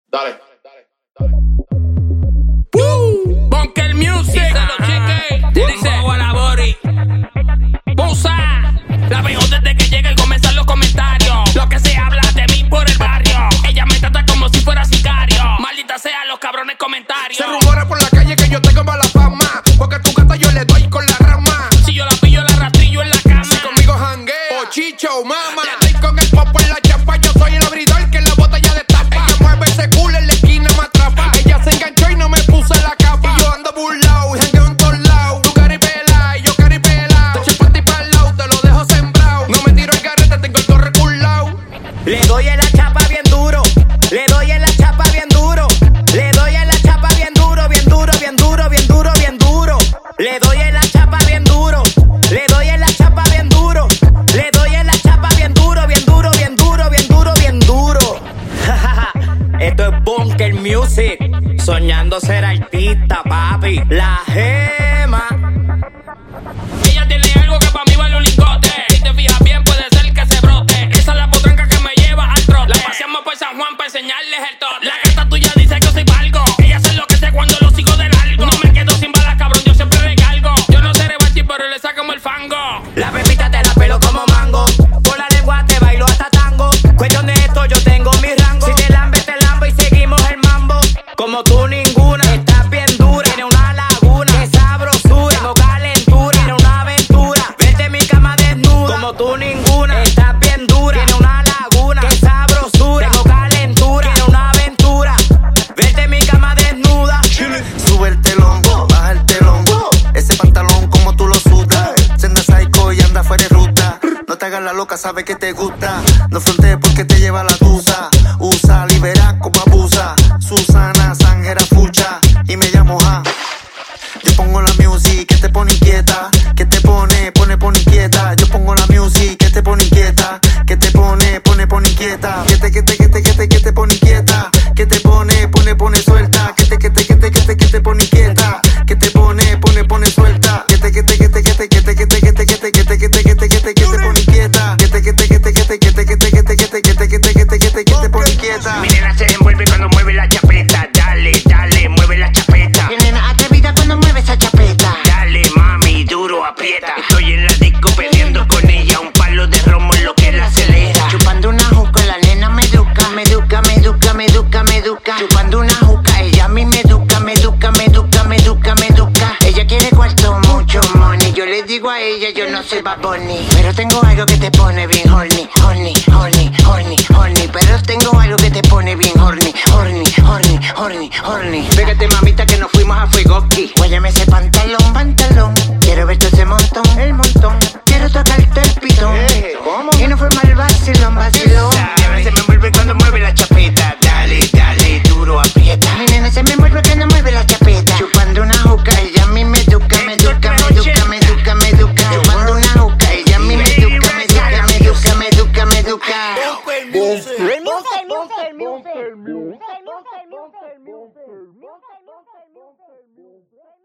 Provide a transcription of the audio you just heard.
Dale. Bunker Music, díselo, chique. Te dice a la body. Busa, la veo desde que llega y comienzan los comentarios. Lo que se habla de mí por el barrio. Ella me trata como si fuera sicario. Maldita sea los cabrones comentarios. Se rumora por la calle que yo tengo mala fama, porque a tu gata yo le doy con la rama. Si yo la pillo, la rastrillo en la cama. Si conmigo janguea, o chicho, mama. Le doy con el popo en la chapa. Yo soy el abridor que en la botella de tapa. Ella mueve ese culo en la esquina, me atrapa. Ella se enganchó y no me puse la capa. Y yo ando burlao y jangueo en todos lados. Tu caripela y yo caripela. Te echo pa' ti pa'l lado, te lo dejo sembrado. No me tiro el garete, tengo el torre curlao. Le doy en la chapa bien duro. Le doy en la chapa bien duro. Le doy en la chapa bien duro, bien duro, bien duro, bien duro, bien duro. Le doy en la chapa bien duro. Le doy en la chapa bien duro. Le doy en la chapa bien duro, bien duro, bien duro, bien duro, bien duro. Esto es Bunker Music. Soñando ser artista, papi. La gema. Ella tiene algo que pa' mí vale un lingote. Si te fijas bien puede ser que se brote. Esa es la potranca que me lleva al trote. La paseamos por San Juan para enseñarles el tote. La gata tuya dice que soy valgo. Ella hace lo que sé cuando lo sigo de largo. No me quedo sin balas, cabrón, yo siempre recargo. Yo no seré Barty, pero le sacamos el fango. La pepita te la pelo como mango. Por la lengua te bailo hasta tango. Cuestión de esto yo tengo mi rango. Si te lambe y seguimos el mambo. Como tú ninguna, estás bien dura. Tiene una laguna, qué sabrosura. Tengo calentura, tiene una aventura. Vete en mi cama desnuda. Como tú ninguna, estás bien dura. Tiene una laguna, qué sabrosura. Tengo calentura, tiene una aventura. Vete en mi cama desnuda. Sube el telón, baja el telón. Ese pantalón como tú lo sudas. Senda psycho y anda fuera de ruta. No te hagas la loca, sabe que te gusta. No frontees porque te lleva la tusa. Usa, libera como abusa. Susana, Sanjera, fucha. Y me llamo Ja. Yo pongo la music que te pone inquieta. Que te pone inquieta. Yo pongo la music que te pone inquieta. Que te pone inquieta. Que te pone inquieta. Que te pone suelta. Que te pone inquieta. Que te pone suelta. Que te pone inquieta. Que te pone inquieta. Mi nena se envuelve cuando mueve la chapeta. Dale, dale, mueve la chapeta. Mi nena atrevida cuando mueve esa chapeta. Dale, mami, duro, aprieta. Estoy en la disco peleando con ella. Un palo de romo es lo que la acelera. Chupando una juca, la nena me educa. Me educa, me educa, me educa, me educa. Chupando una juca, ella a mí me educa. Me educa, me educa, me educa, me educa. Ella quiere cuarto, mucho money. Yo le digo a ella, yo no soy Bad Bunny, pero tengo algo que te pone bien horny. Horny, horny, horny, horny. Pero tengo algo que te pone bien horny. Horny, horny, horny, horny. Pégate, mamita, que nos fuimos a Fuegoki. Guáyame ese pantalón, pantalón. Quiero verte ese montón, el montón. Quiero tocarte el pitón. ¿Cómo? Y no fue mal vacilón, vacilón. Mi nena se me envuelve cuando mueve la chapeta. Dale, dale, duro, aprieta. Mi nena se me envuelve que no mueve la chapeta. Chupando una juca, ella a mí me educa, me educa, me educa, me educa, me educa. Chupando una juca, ella a mí me educa, me educa, me educa, me educa, me educa. Bunker Music.